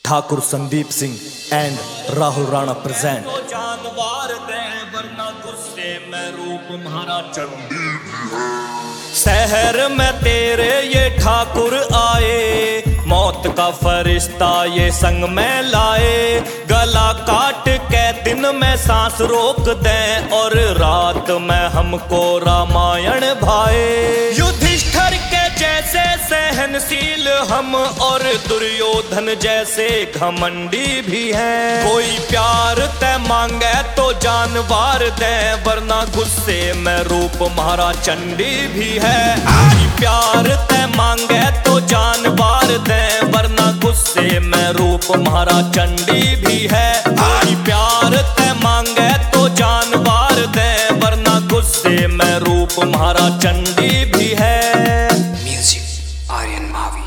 Thakur Sandeep Singh and Rahul Rana present. जानवर दे वरना गुस्से में रूप म्हारा चंडी शहर में तेरे ये ठाकुर आए, मौत का फरिश्ता ये संग में लाए। गला काट के दिन में सांस रोक दें और रात में हमको रामायण भाए। युधिष्ठिर के जैसे सहनशील हम और दुर्योधन जैसे घमंडी भी हैं। कोई प्यार ते मांगे तो जानवर दे वरना गुस्से में रूप म्हारा चंडी भी है। प्यार ते मांगे तो जानवर दे वरना गुस्से में रूप म्हारा चंडी भी है। प्यार ते मांगे तो जानवर दे वरना गुस्से में रूप म्हारा चंडी भी है। म्यूजिक आर्यन मावी।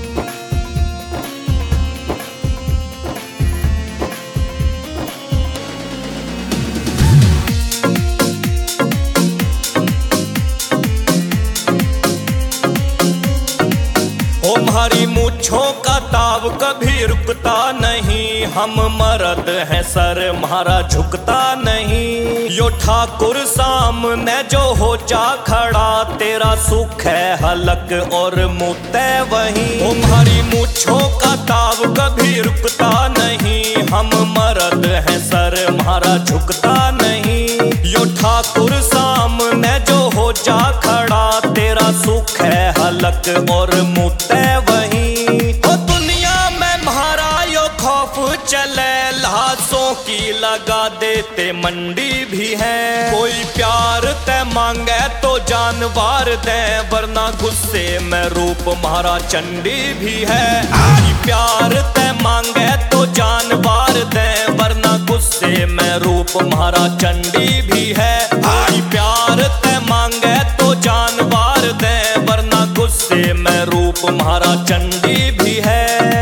हमारी मूंछों का ताव कभी रुकता नहीं, हम मर्द हैं सर म्हारा झुकता नहीं। यो ठाकुर सामने जो हो जा खड़ा, तेरा सुख है हलक और मुते वहीं। हमारी मूंछों का ताव कभी रुकता नहीं, हम मर्द हैं सर म्हारा झुकता नहीं। यो ठाकुर सामने जो हो जा खड़ा, तेरा सुख है हलक और मुते वहीं। ओ दुनिया में म्हारा यो खौफ चले, लाशों की लगा देते मंडी भी है। कोई प्यार ते मांगे तो जानवर दे वरना गुस्से में रूप म्हारा चंडी भी है। प्यार ते मांगे तो जानवर दे वरना गुस्से में रूप म्हारा चंडी भी है। प्यार ते मांगे तो जानवर दे वरना गुस्से में रूप म्हारा चंडी भी है।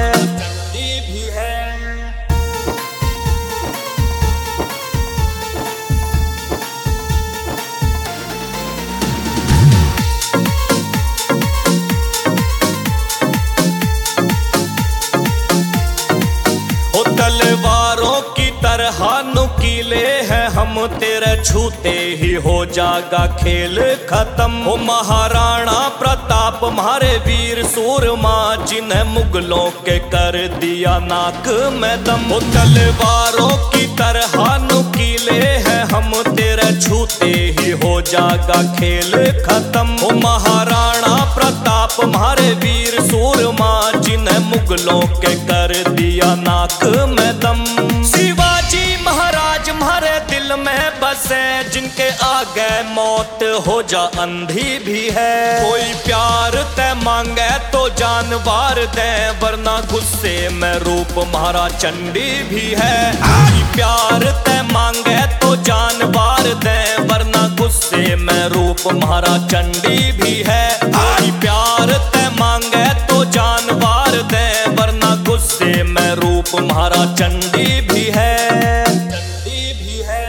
तलवारों की तरह नुकीले हैं हम, तेरे छूते ही हो जागा खेल खत्म। हो महाराणा प्रताप म्हारे वीर सूरमा, जिन्हें मुगलों के कर दिया नाक में दम। हो तलवारों की तरह नुकीले हैं हम, तेरे छूते ही हो जागा खेल खत्म। हो महाराणा प्रताप म्हारे वीर सूरमा, जिन्हें मुगलों के कर दिया नाक में दम। शिवाजी महाराज म्हारे दिल में बसे, जिनके आगे मौत हो जा अंधी भी है। कोई प्यार ते मांगे तो जानवर दे वरना गुस्से में रूप म्हारा चंडी भी है। प्यार ते मांगे तो जानवर दे वरना गुस्से में रूप म्हारा चंडी भी है। प्यार ते मांगे तो जानवर दे वरना गुस्से में रूप म्हारा चंडी भी है। चंडी भी है।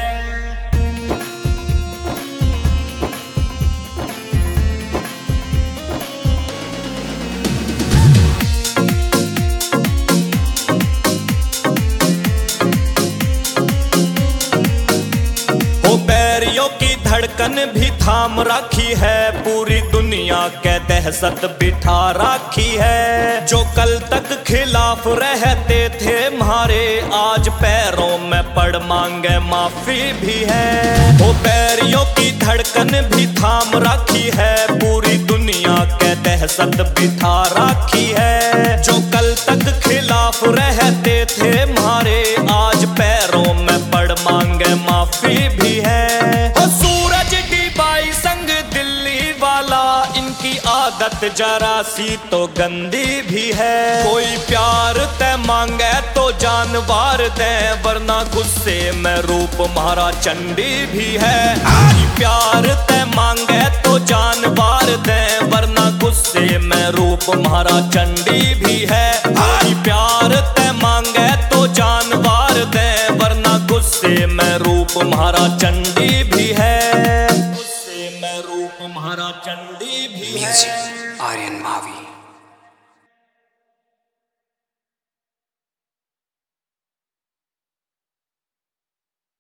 बैरियों की धड़कन भी थाम रखी है, पूरी दुनिया के दहशत बिठा रखी है। जो कल तक खिलाफ रहते थे म्हारे, आज पैरों में पड़ मांगे माफी भी है। वो बैरियों की धड़कन भी थाम रखी है, पूरी दुनिया के दहशत बिठा रखी है। जो कल तक खिलाफ रहते थे म्हारे, आज पैरों में पड़ मांगे माफी भी है। सूरज डीबाई संग दिल्ली वाला, इनकी आदत जरा सी तो गंदी भी है। कोई प्यार ते मांगे तो जानवर दे वरना गुस्से में रूप म्हारा चंडी भी है। प्यार ते मांगे तो जानवर दे वरना गुस्से में रूप म्हारा चंडी भी है। प्यार ते मांगे तो जानवर दे वरना गुस्से में रूप म्हारा चंडी भी है। गुस्से में रूप म्हारा चंडी भी है। म्यूजिक आर्यन मावी।